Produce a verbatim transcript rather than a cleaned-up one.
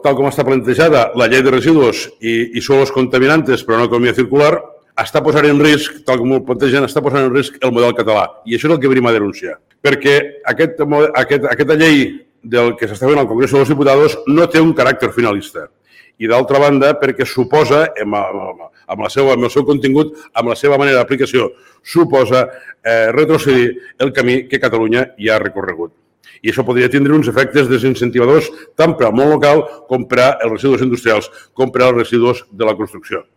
tal com està plantejada la llei de residus i, i suelos contaminantes per a una economia circular, està posant en risc, tal com ho plantegen, està posant en risc el model català. I això és el que venim a denunciar. Perquè aquest, aquest, aquesta llei del que s'està fent al Congrés dels Diputats no té un caràcter finalista. I d'altra banda, perquè suposa, amb, amb, la seva, amb el seu contingut, amb la seva manera d'aplicació, suposa eh, retrocedir el camí que Catalunya ja ha recorregut. I això podria tindre uns efectes desincentivadors tant per al món local com per als residus industrials, com per als residus de la construcció.